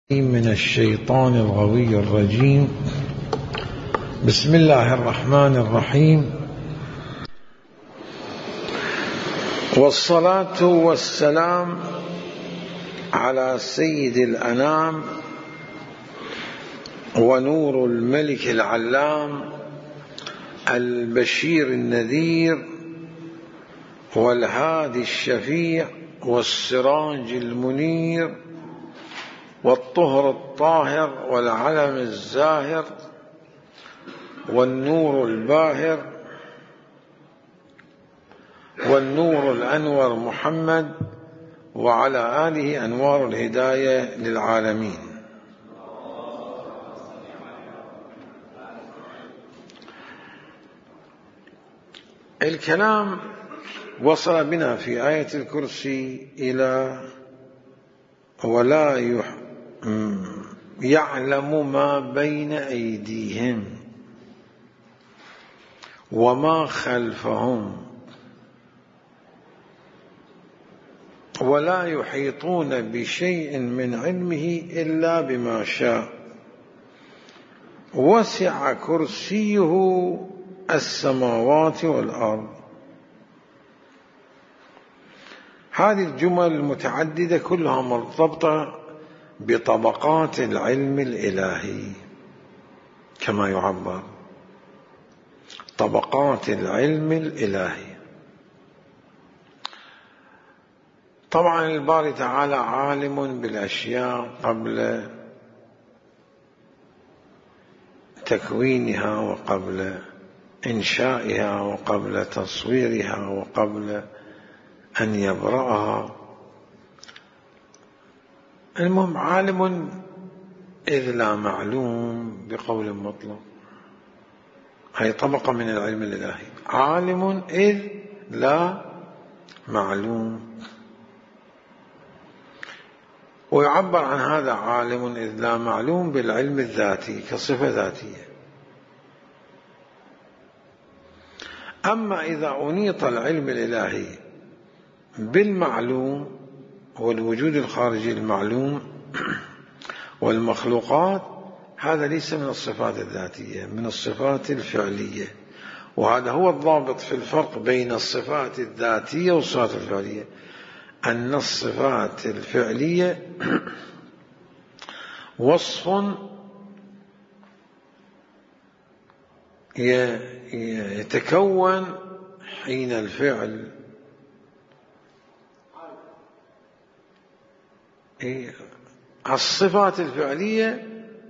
من الشيطان الغوي الرجيم. بسم الله الرحمن الرحيم، والصلاة والسلام على سيد الأنام ونور الملك العلام البشير النذير والهادي الشفيع والسراج المنير والطهر الطاهر والعلم الزاهر والنور الباهر والنور الأنور محمد وعلى آله أنوار الهداية للعالمين. الكلام وصل بنا في آية الكرسي إلى ولا يعلم ما بين أيديهم وما خلفهم ولا يحيطون بشيء من علمه إلا بما شاء وسع كرسيه السماوات والأرض. هذه الجمل المتعددة كلها مرتبطة بطبقات العلم الإلهي، كما يعبر طبقات العلم الإلهي. طبعا الباري تعالى عالم بالأشياء قبل تكوينها وقبل إنشائها وقبل تصويرها وقبل أن يبرأها. المهم عالم إذ لا معلوم بقول مطلق، هي طبقة من العلم الإلهي، عالم إذ لا معلوم. ويعبر عن هذا عالم إذ لا معلوم بالعلم الذاتي كصفة ذاتية. أما إذا أنيط العلم الإلهي بالمعلوم والوجود الخارجي المعلوم والمخلوقات، هذا ليس من الصفات الذاتية، من الصفات الفعلية. وهذا هو الضابط في الفرق بين الصفات الذاتية والصفات الفعلية، أن الصفات الفعلية وصف يتكون حين الفعل، الصفات الفعلية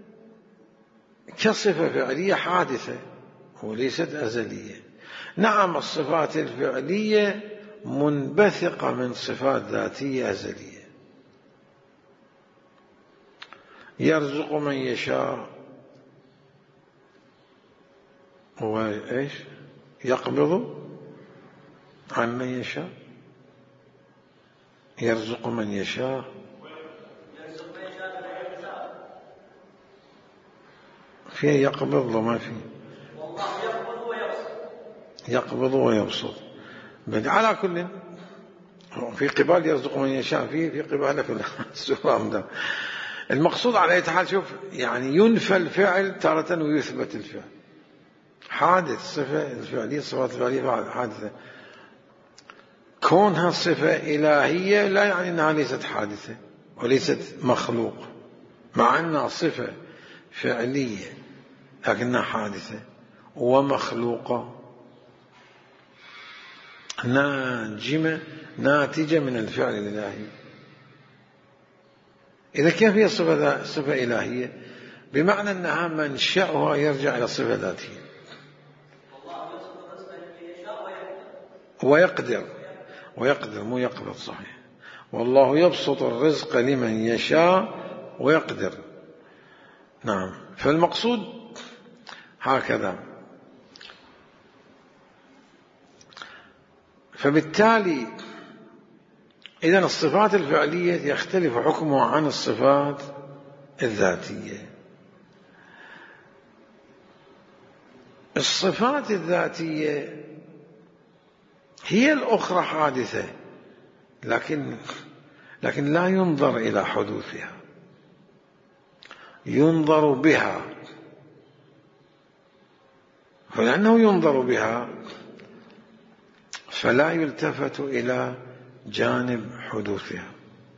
كصفة فعلية حادثة وليست أزلية. نعم الصفات الفعلية منبثقة من صفات ذاتية أزلية. يرزق من يشاء وإيش يقبض عن من يشاء، يرزق من يشاء فيه يقبض وما فيه يقبض ويبسط. على كل في قبال يرزق من يشاء، في قبال كل المقصود على أي حال. شوف يعني ينفى الفعل تارة ويثبت الفعل، حادث صفة الفعلية، صفات الفعلية حادثة. كونها صفة إلهية لا يعني أنها ليست حادثة وليست مخلوق، مع أنها صفة فعلية لكنها حادثة ومخلوقة ناتجة من الفعل الإلهي. إذا كيف هي صفة إلهية؟ بمعنى أنها منشأها يرجع إلى صفة ذاتية. ويقدر مو يقبض، صحيح. والله يبسط الرزق لمن يشاء ويقدر. نعم، فالمقصود هكذا. فبالتالي إذن الصفات الفعلية يختلف حكمها عن الصفات الذاتية. الصفات الذاتية هي الأخرى حادثة، لكن لا ينظر إلى حدوثها. ينظر بها، فلأنه ينظر بها فلا يلتفت إلى جانب حدوثها.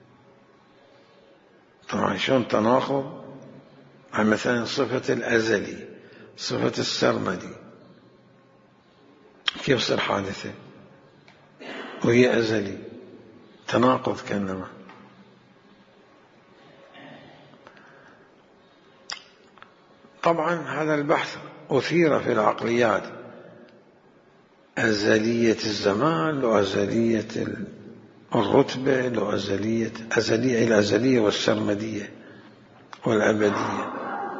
طبعا شلون تناقض عن مثلا صفة الأزلي، صفة السرمدي، كيف تصير حادثة وهي أزلي؟ تناقض كأنما. طبعا هذا البحث أثير في العقليات، أزلية الزمان لو أزلية الرتبة لو أزلية الأزلية والسرمدية والأبدية.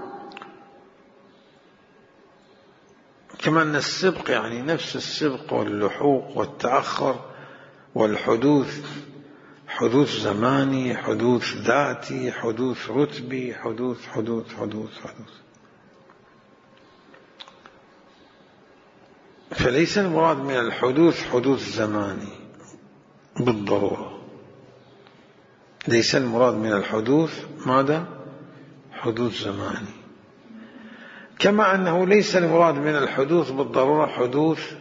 كما أن السبق يعني نفس السبق واللحوق والتأخر والحدوث، حدوث زماني، حدوث ذاتي، حدوث رتبي، حدوث حدوث حدوث حدوث. فليس المراد من الحدوث حدوث زماني بالضرورة، ليس المراد من الحدوث ماذا؟ حدوث زماني. كما أنه ليس المراد من الحدوث بالضرورة حدوث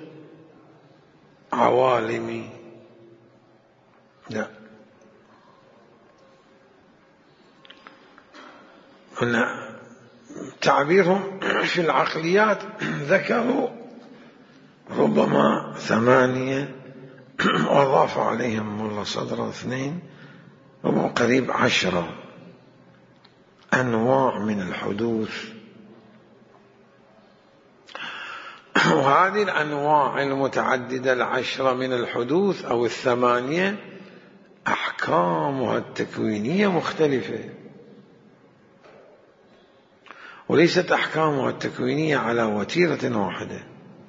عوالمي، لا. تعبيرهم في العقليات ذكروا ربما 8 وأضاف عليهم ملا صدر 2، ربما قريب 10 أنواع من الحدوث. وهذه الأنواع المتعددة 10 من الحدوث أو 8 أحكامها التكوينية مختلفة، وليست أحكامها التكوينية على وتيرة واحدة.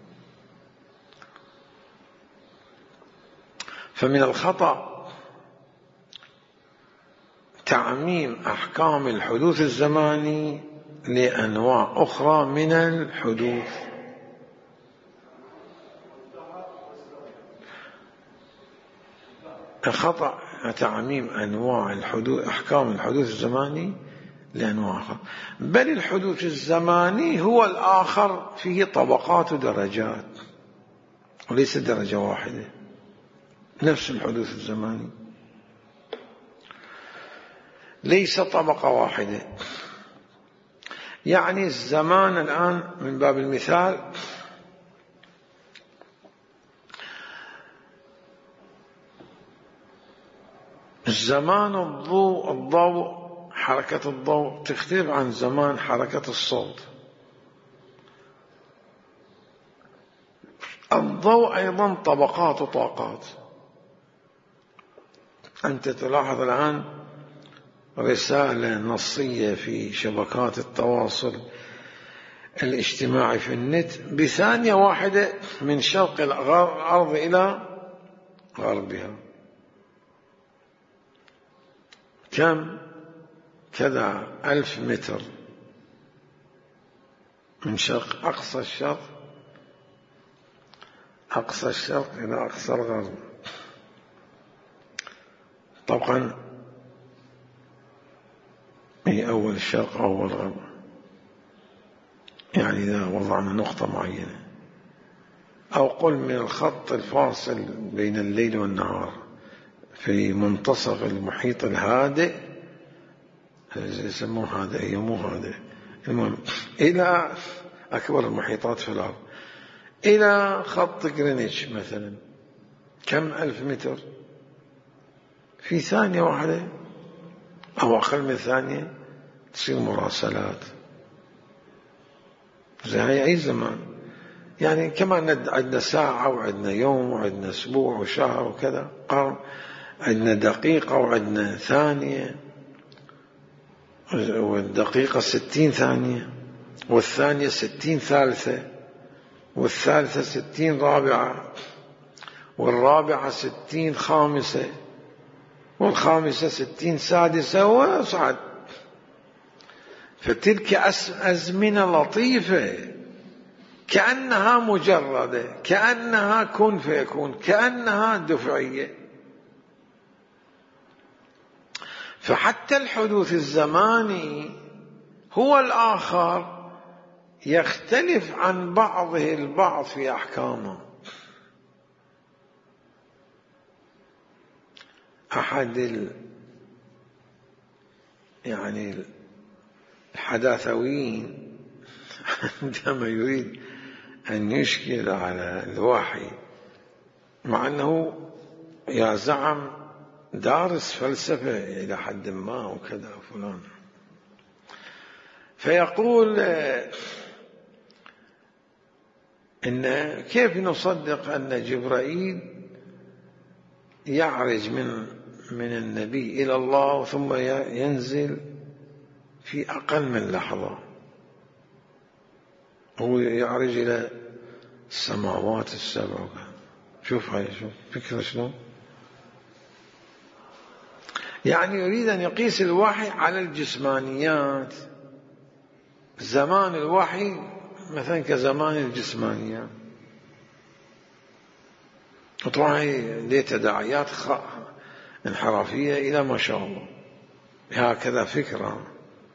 فمن الخطأ تعميم أحكام الحدوث الزماني لأنواع أخرى من الحدوث. خطأ تعميم أنواع الحدوث، أحكام الحدوث الزماني لأنواع أخرى، بل الحدوث الزماني هو الآخر فيه طبقات ودرجات وليس درجة واحدة، نفس الحدوث الزماني ليس طبقة واحدة. يعني الزمان الآن من باب المثال زمان الضوء حركة الضوء تختلف عن زمان حركة الصوت. الضوء أيضا طبقات وطاقات. أنت تلاحظ الآن رسالة نصية في شبكات التواصل الاجتماعي في النت بثانية واحدة من شرق الأرض إلى غربها، كم؟ كذا 1000 متر من شرق أقصى الشرق إلى أقصى الغرب. طبعا هي أول الشرق أو الغرب، يعني إذا وضعنا نقطة معينة، أو قل من الخط الفاصل بين الليل والنهار في منتصف المحيط الهادئ، يسموه هذا، هي مو هذا، المهم إلى أكبر المحيطات في الأرض، إلى خط غرينتش مثلا، كم 1000 متر في ثانية واحدة أو أقل من ثانية تصير مراسلات. زي أي زمان، يعني كما عندنا ساعة وعندنا يوم وعندنا أسبوع وشهر وكذا، قرن، عندنا دقيقة وعندنا ثانية، والدقيقة 60 ثانية، والثانية 60 ثالثة، والثالثة 60 رابعة، والرابعة 60 خامسة، والخامسة 60 سادسة وصعد. فتلك أزمنة لطيفة كأنها مجردة، كأنها كن فيكون، كأنها دفعية. فحتى الحدوث الزماني هو الآخر يختلف عن بعضه البعض في أحكامه. أحد الحداثويين عندما يريد أن يشكل على الوحي، مع أنه يزعم دارس فلسفة إلى حد ما وكذا فلان، فيقول إن كيف نصدق أن جبرائيل يعرج من النبي إلى الله ثم ينزل في أقل من لحظة، هو يعرج إلى السماوات السبع. شوف هاي، شوف فكرة شلون، يعني يريد أن يقيس الوحي على الجسمانيات، زمان الوحي مثلا كزمان الجسمانيات. وطبعا هي تداعيات انحرافية إلى ما شاء الله، هكذا فكرة.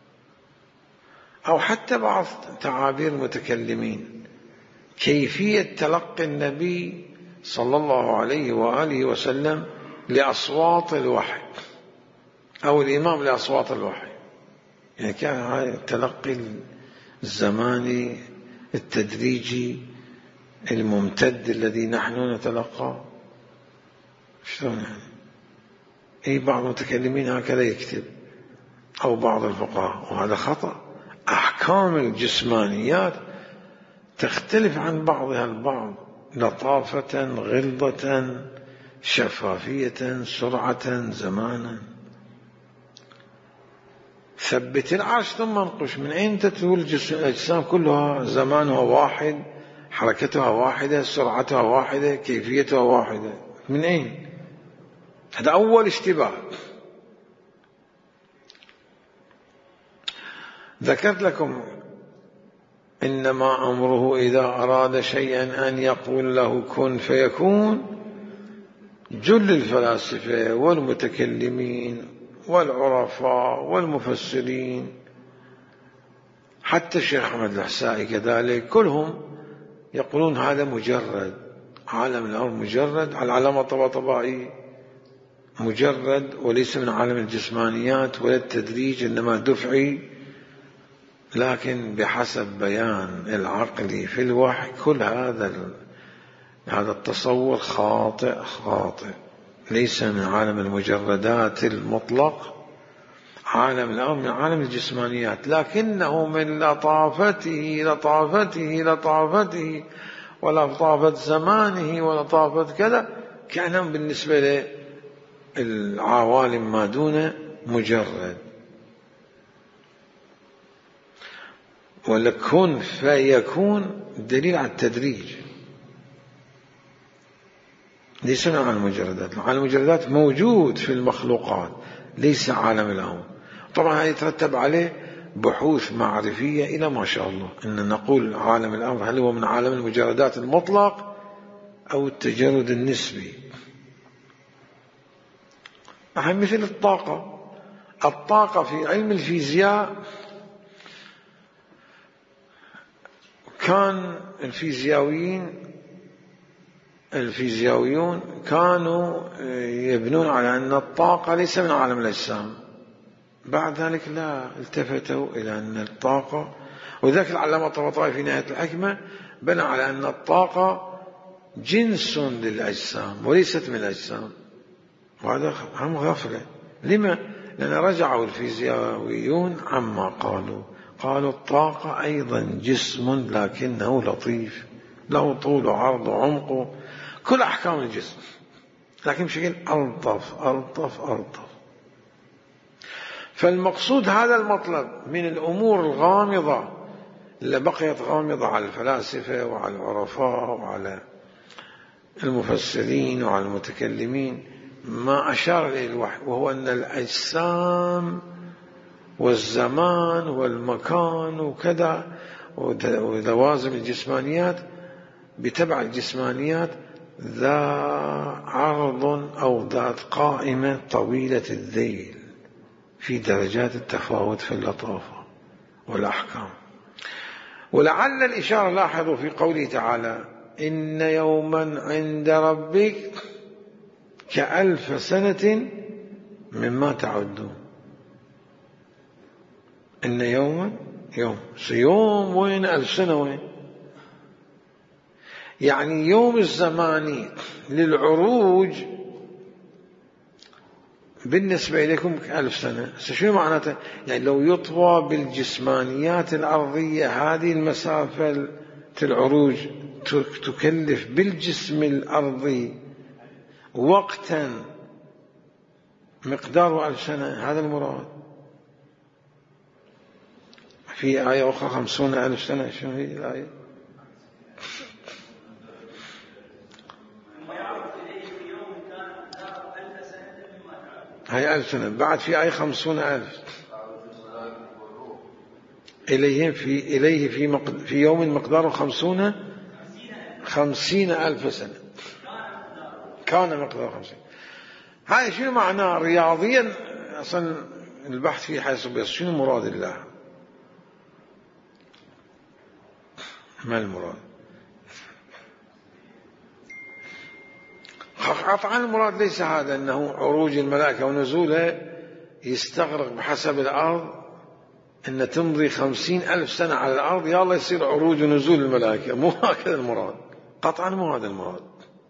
أو حتى بعض تعابير المتكلمين، كيفية تلقي النبي صلى الله عليه وآله وسلم لأصوات الوحي، أو الإمام لأصوات الوحي، يعني كان هذا التلقي الزماني التدريجي الممتد الذي نحن نتلقاه. شلون يعني؟ أي بعض المتكلمين هكذا يكتب، أو بعض الفقهاء، وهذا خطأ. أحكام الجسمانيات تختلف عن بعضها البعض، لطافة، غلظة، شفافية، سرعة، زمانا. ثبت العرش ثم انقش، من أين تتول الأجسام كلها زمانها واحد، حركتها واحدة، سرعتها واحدة، كيفيتها واحدة، من أين؟ هذا أول اشتباه. ذكرت لكم إنما أمره إذا أراد شيئا أن يقول له كن فيكون. جل الفلاسفة والمتكلمين والعرفاء والمفسرين، حتى الشيخ أحمد الحسائي كذلك، كلهم يقولون هذا مجرد، عالم الأمر مجرد، على العلامة الطباطبائي مجرد، وليس من عالم الجسمانيات ولا التدريج، إنما دفعي. لكن بحسب بيان العقل في الوحي كل هذا التصور خاطئ، ليس من عالم المجردات المطلق، عالم الأمر من عالم الجسمانيات، لكنه من لطافته ولطافة زمانه ولطافة كذا، كان بالنسبة للعوالم ما دون مجرد. ولكن فيكون دليل على التدريج، ليس عن المجردات. عالم المجردات موجود في المخلوقات، ليس عالم الأمر. طبعا هذا يترتب عليه بحوث معرفية إلى ما شاء الله، أن نقول عالم الأمر هل هو من عالم المجردات المطلق أو التجرد النسبي. مثل الطاقة في علم الفيزياء، كان الفيزيائيون كانوا يبنون على أن الطاقة ليس من عالم الأجسام. بعد ذلك لا، التفتوا إلى أن الطاقة، وذلك العلامة الطباطبائي في نهاية الحكمة بنى على أن الطاقة جنس للأجسام وليست من الأجسام، وهذا هم غفلة. لما؟ لأن رجعوا الفيزيائيون عما قالوا الطاقة أيضا جسم لكنه لطيف، له طول وعرض وعمق، كل أحكام الجسم، لكن بشكل ألطف. فالمقصود هذا المطلب من الأمور الغامضة اللي بقيت غامضة على الفلاسفة وعلى العرفاء وعلى المفسرين وعلى المتكلمين، ما أشار إليه الوحي، وهو أن الأجسام والزمان والمكان وكذا ولوازم الجسمانيات بتبع الجسمانيات ذا عرض أو ذات قائمة طويلة الذيل في درجات التفاوت في اللطافة، والأحكام. ولعل الإشارة لاحظوا في قوله تعالى إن يوما عند ربك كألف سنة مما تعدون. إن يوما يوم وين، ألف سنة وين؟ يعني يوم الزماني للعروج بالنسبة إليكم كألف سنة. شو معناته؟ يعني لو يطوى بالجسمانيات الأرضية هذه المسافة العروج تكلف بالجسم الأرضي وقتا مقداره 1000 سنة، هذا المراد. في آية أخرى 50,000 سنة. شنو هي الآية؟ هي 1000 سنة. بعد في آية 50,000 إليه في يوم مقداره 50,000 سنة. كان مقداره 50. هاي شنو معناه رياضيا؟ أصلا البحث فيه حيث بس شنو مراد الله؟ ما المراد؟ قطعا المراد ليس هذا أنه عروج الملائكة ونزولها يستغرق بحسب الأرض أن تمضي 50,000 سنة على الأرض يا الله يصير عروج ونزول الملائكة. مو هكذا المراد، قطعا مو هذا المراد.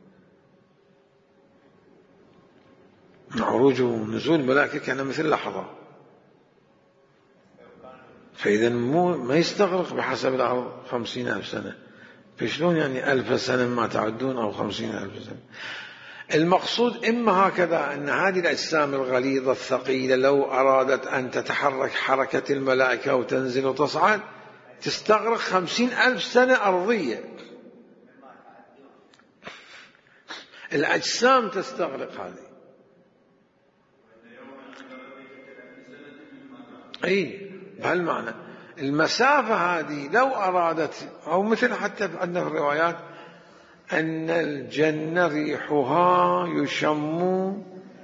عروج ونزول الملائكة كان مثل لحظة، فإذا ما يستغرق بحسب الأرض 50,000 سنة. فشلون يعني 1000 سنة ما تعدون أو 50,000 سنة؟ المقصود إما هكذا أن هذه الأجسام الغليظة الثقيلة لو أرادت أن تتحرك حركة الملائكة وتنزل وتصعد تستغرق 50,000 سنة أرضية. الأجسام تستغرق هذه. أي بهالمعنى المسافة هذه لو أرادت، أو مثل حتى عندنا في الروايات أن الجنة ريحها يشم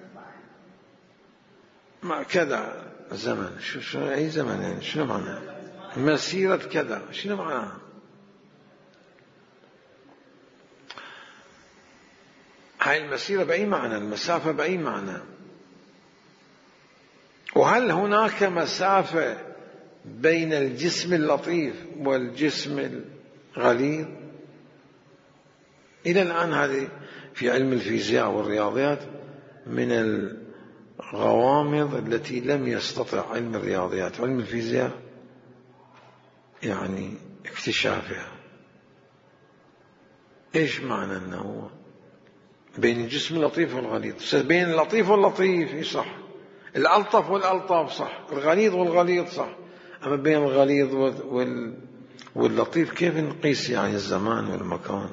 مع كذا زمن. شو أي زمن يعني؟ شنو معنى مسيرة كذا؟ شنو معنى؟ هاي المسيرة بأي معنى؟ المسافة بأي معنى؟ وهل هناك مسافة بين الجسم اللطيف والجسم الغليظ؟ إلى الآن هذه في علم الفيزياء والرياضيات من الغوامض التي لم يستطع علم الرياضيات وعلم الفيزياء يعني اكتشافها. إيش معنى أنه بين الجسم اللطيف والغليظ؟ بين اللطيف واللطيف صح، الألطف والألطف صح، الغليظ والغليظ صح، أما بين الغليظ واللطيف كيف نقيس يعني الزمان والمكان؟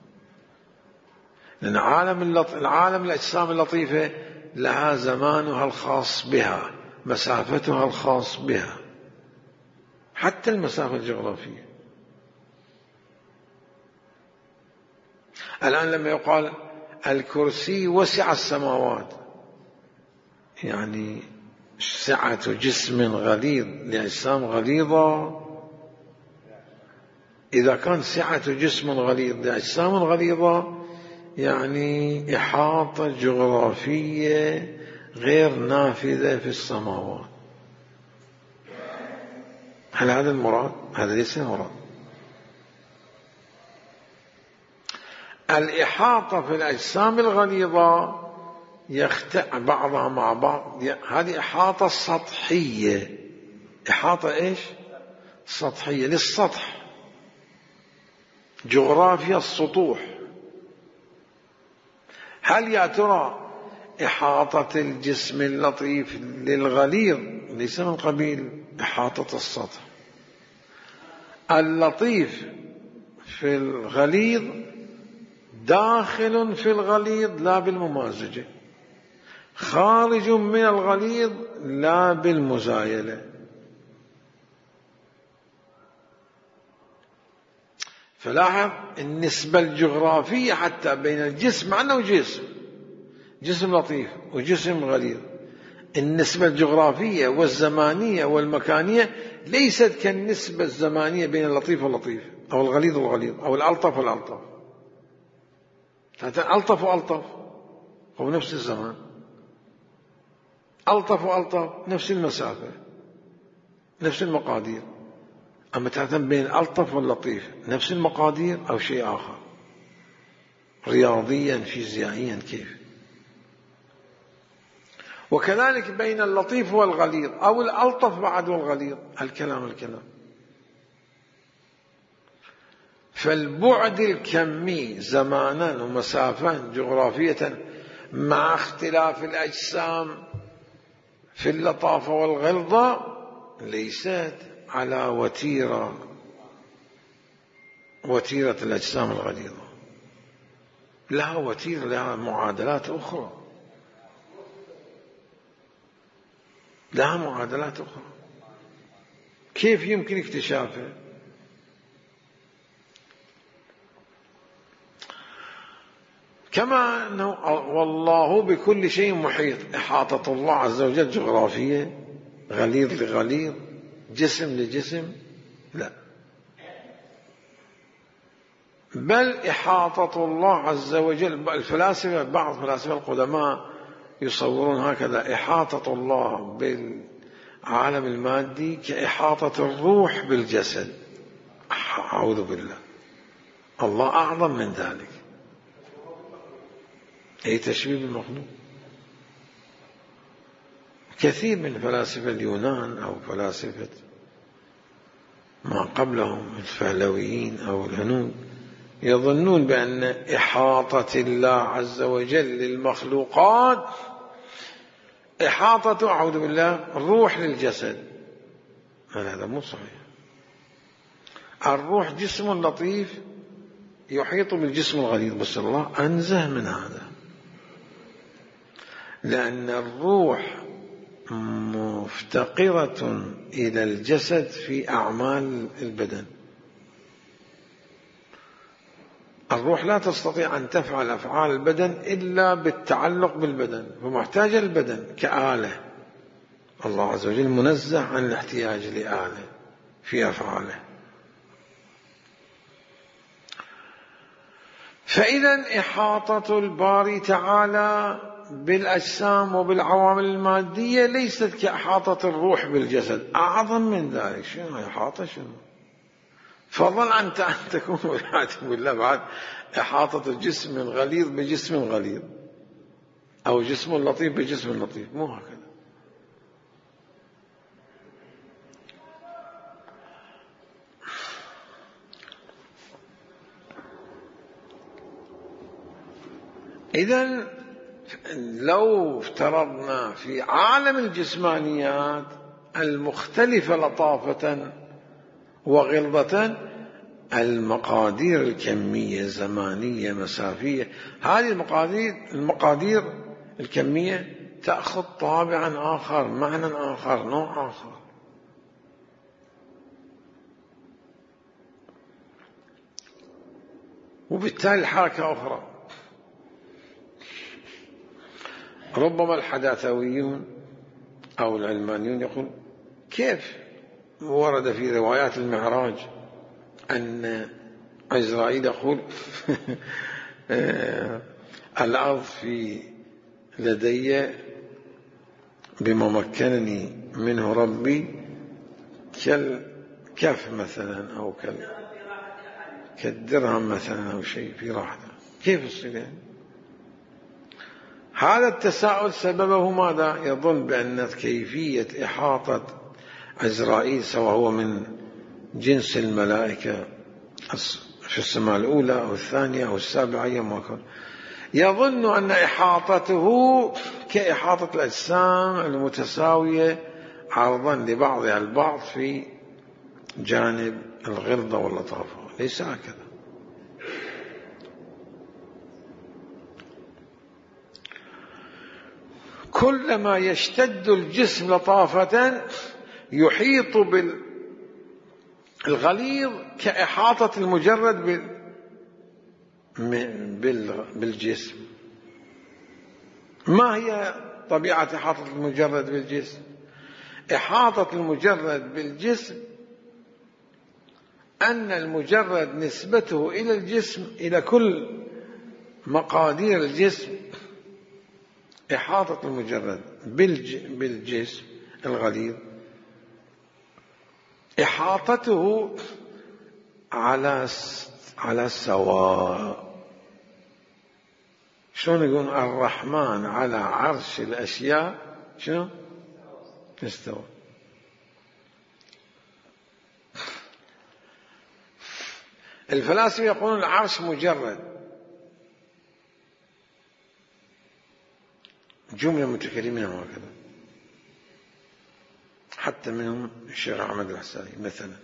لأن العالم الأجسام اللطيفة لها زمانها الخاص بها، مسافتها الخاص بها، حتى المسافة الجغرافية. الآن لما يقال الكرسي وسع السماوات، يعني سعة جسم غليظ لأجسام غليظة. إذا كان سعة جسم غليظ لأجسام غليظة يعني إحاطة جغرافية غير نافذة في السماوات. هل هذا المراد؟ هذا ليس المراد. الإحاطة في الأجسام الغليظة يختع بعضها مع بعض، هذه إحاطة سطحية. إحاطة إيش؟ سطحية للسطح، جغرافيا السطوح. هل يا ترى إحاطة الجسم اللطيف للغليظ ليس من قبيل إحاطة السطح؟ اللطيف في الغليظ داخل في الغليظ لا بالممازجة، خارج من الغليظ لا بالمزايلة. فلاحظ النسبة الجغرافية حتى بين الجسم، مع أنه جسم لطيف وجسم غليظ، النسبة الجغرافية والزمانية والمكانية ليست كالنسبة الزمانية بين اللطيف واللطيف أو الغليظ والغليظ أو الألطف والألطف. ألطف وألطف هو نفس الزمان، ألطف وألطف نفس المسافة نفس المقادير. أما تعتم بين الألطف واللطيف نفس المقادير أو شيء آخر، رياضيا فيزيائيا كيف. وكذلك بين اللطيف والغليظ أو الألطف بعد والغليظ، الكلام. فالبعد الكمي زمانا ومسافة جغرافية مع اختلاف الأجسام في اللطافة والغلظة ليست على وتيرة الأجسام الغليظة، لها وتيرة، لها معادلات أخرى، كيف يمكن اكتشافها؟ كما أنه والله بكل شيء محيط، إحاطة الله عز وجل جغرافية، غليظ لغليظ، جسم لجسم، لا، بل إحاطة الله عز وجل. الفلاسفة، بعض الفلاسفة القدماء يصورون هكذا: إحاطة الله بالعالم المادي كإحاطة الروح بالجسد. أعوذ بالله، الله أعظم من ذلك. أي تشبيه بالمخلوق. كثير من فلاسفة اليونان أو فلاسفة ما قبلهم الفهلويين أو الهنود يظنون بأن إحاطة الله عز وجل للمخلوقات إحاطة، أعوذ بالله، الروح للجسد. هذا مو صحيح. الروح جسم لطيف يحيط بالجسم الغليظ، بس الله أنزه من هذا، لأن الروح مفتقرة إلى الجسد في أعمال البدن. الروح لا تستطيع أن تفعل أفعال البدن إلا بالتعلق بالبدن، فمحتاجة البدن كآلة. الله عز وجل منزه عن الاحتياج لآلة في أفعاله. فإذا إحاطة الباري تعالى بالأجسام وبالعوامل المادية ليست كإحاطة الروح بالجسد، أعظم من ذلك. شنو إحاطة؟ شنو فضل أن تكون والعياذ بالله بعد إحاطة الجسم الغليظ بجسم غليظ أو جسم لطيف بجسم لطيف، مو هكذا. إذن لو افترضنا في عالم الجسمانيات المختلفة لطافة وغلظة المقادير الكمية زمانية مسافية، هذه المقادير الكمية تأخذ طابعا آخر، معنى آخر، نوع آخر. وبالتالي حركة أخرى. ربما الحداثويون أو العلمانيون يقول: كيف ورد في روايات المعراج أن عزرائيل يقول الأرض في لدي بما مكنني منه ربي كالكف مثلا أو كالدرهم مثلا أو شيء في راحته. كيف الصلة؟ هذا التساؤل سببه ماذا؟ يظن بأن كيفية إحاطة عزرائيل سواء هو من جنس الملائكة في السماء الأولى أو الثانية أو السابعة أيما كان، يظن أن إحاطته كإحاطة الأجسام المتساوية عرضا لبعضها البعض في جانب الغلظة واللطافة. ليس هكذا. كلما يشتد الجسم لطافة يحيط بالغليظ كإحاطة المجرد بالجسم. ما هي طبيعة إحاطة المجرد بالجسم؟ إحاطة المجرد بالجسم أن المجرد نسبته إلى الجسم، إلى كل مقادير الجسم، إحاطة المجرد بالجسم الغليظ إحاطته على سواء. شلون يقول الرحمن على عرش الأشياء شنو استوى. الفلاسفة يقولون العرش مجرد، جملة متكلمين هكذا، حتى منهم الشيخ أحمد الحساني مثلا،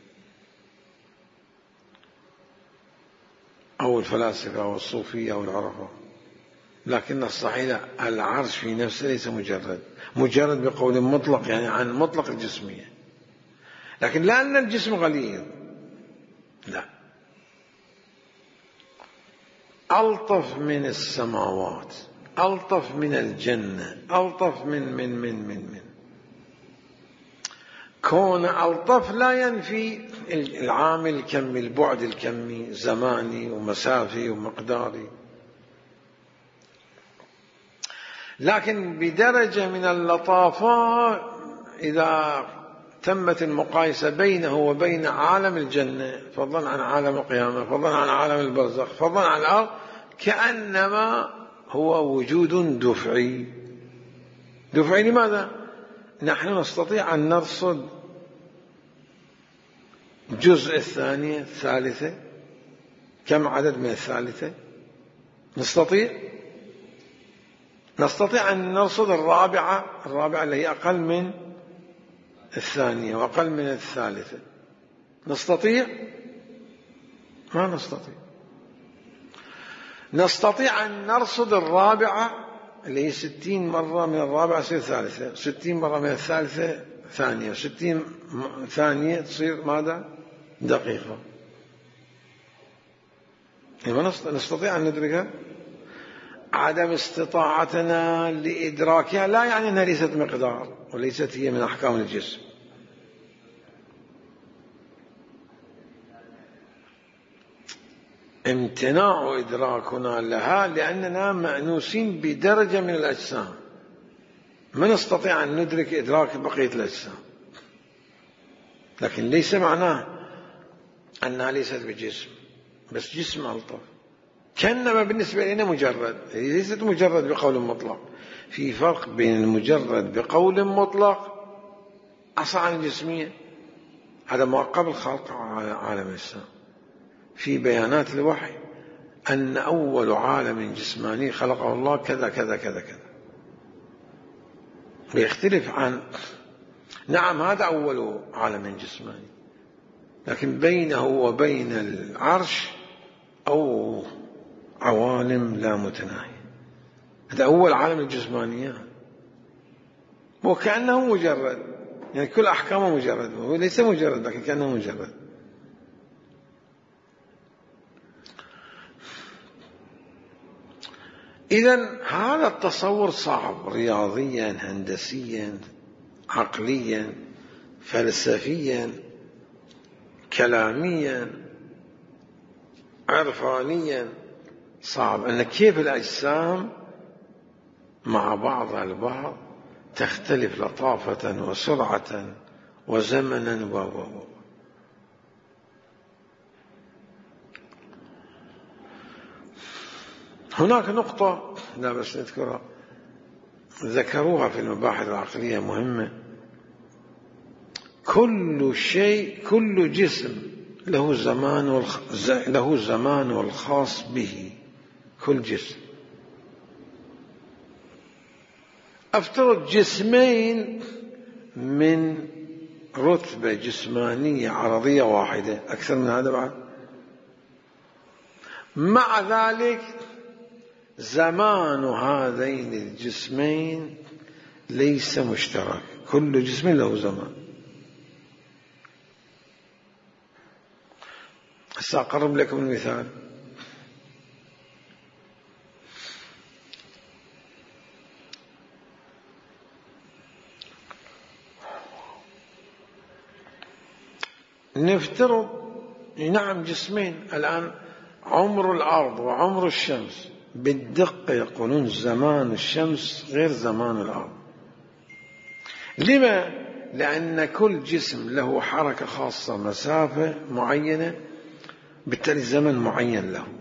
أو الفلاسفة أو الصوفية أو العرفة. لكن الصحيح العرش في نفسه ليس مجرد بقول مطلق، يعني عن مطلق الجسمية، لكن لا أن الجسم غليظ، لا، ألطف من السماوات، ألطف من الجنة، ألطف من كون ألطف لا ينفي العامل الكمي، البعد الكمي، زماني ومسافي ومقداري، لكن بدرجة من اللطافة إذا تمت المقايسة بينه وبين عالم الجنة، فضلا عن عالم القيامة، فضلا عن عالم البرزخ، فضلا عن الأرض، كأنما هو وجود دفعي. دفعي لماذا؟ نحن نستطيع أن نرصد جزء الثانية الثالثة، كم عدد من الثالثة؟ نستطيع أن نرصد الرابعة اللي هي أقل من الثانية وأقل من الثالثة. نستطيع؟ ما نستطيع. نستطيع أن نرصد الرابعة اللي هي 60 مرة من الرابعة تصير ثالثة، 60 مرة من الثالثة ثانية، 60 ثانية تصير ماذا؟ دقيقة. ما نستطيع أن ندركها. عدم استطاعتنا لإدراكها لا يعني أنها ليست مقدار، وليست هي من أحكام الجسم. امتناع إدراكنا لها لأننا مأنوسين بدرجة من الأجسام، ما نستطيع أن ندرك إدراك بقية الأجسام، لكن ليس معناه أنها ليست بجسم، بس جسم ألطف. كأنما بالنسبة لنا مجرد، ليست مجرد بقول مطلق. في فرق بين المجرد بقول مطلق أصلا عن الجسمية، هذا ما قبل خلق عالم الإسلام. في بيانات الوحي أن أول عالم جسماني خلقه الله كذا كذا كذا كذا، ويختلف عن، نعم هذا أول عالم جسماني، لكن بينه وبين العرش أو عوالم لا متناهية. هذا أول عالم الجسمانيات، وكأنه مجرد، يعني كل أحكامه مجرد، هو ليس مجرد لكن كأنه مجرد. إذن هذا التصور صعب رياضيا، هندسيا، عقليا، فلسفيا، كلاميا، عرفانيا، صعب. أن كيف الأجسام مع بعضها البعض تختلف لطافة وسرعة وزمنا هناك نقطة لا بس نذكرها، ذكروها في المباحث العقلية مهمة. كل شيء، كل جسم له زمان الخاص به. كل جسم، أفترض جسمين من رتبة جسمانية عرضية واحدة، أكثر من هذا بعد، مع ذلك زمان هذين الجسمين ليس مشترك، كل جسم له زمان. سأقرب لكم المثال. نفترض نعم جسمين الآن، عمر الأرض وعمر الشمس بالدقة يقولون زمان الشمس غير زمان الأرض. لما؟ لأن كل جسم له حركة خاصة، مسافة معينة، بالتالي زمن معين له.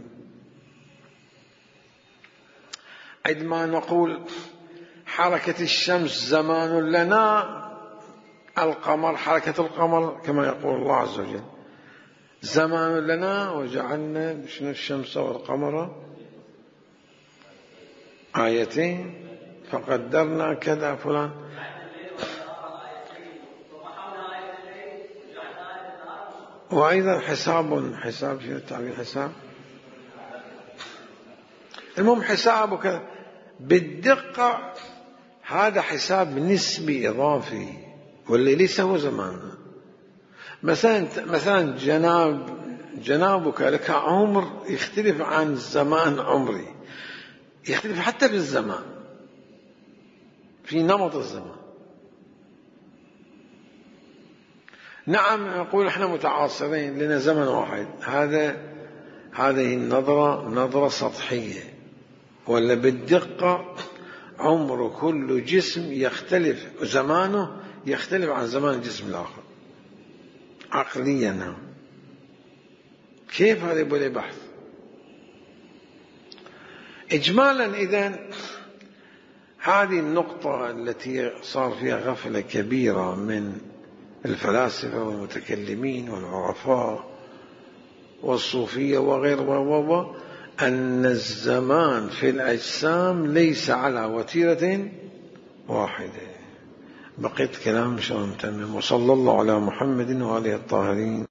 عندما نقول حركة الشمس زمان لنا، القمر حركة القمر كما يقول الله عز وجل زمان لنا وجعلنا شنو الشمس والقمر آيتين فقدرنا كذا فلان. وأيضا حساب شنو التعبير حساب، المهم حساب وكذا بالدقة. هذا حساب نسبي إضافي واللي ليس هو زماننا. مثلا جنابك لك عمر يختلف عن زمان عمري، يختلف حتى في الزمان، في نمط الزمان. نعم نقول احنا متعاصرين لنا زمن واحد، هذه نظرة سطحية، ولا بالدقة عمر كل جسم يختلف، زمانه يختلف عن زمان الجسم الآخر عقليا. نعم. كيف هذا يبغى بحث. إجمالا إذن هذه النقطة التي صار فيها غفلة كبيرة من الفلاسفة والمتكلمين والعرفاء والصوفية وغير أن الزمان في الأجسام ليس على وتيرة واحدة. بقيت كلام إن شاء الله متمم. وصلى الله على محمد وآله الطاهرين.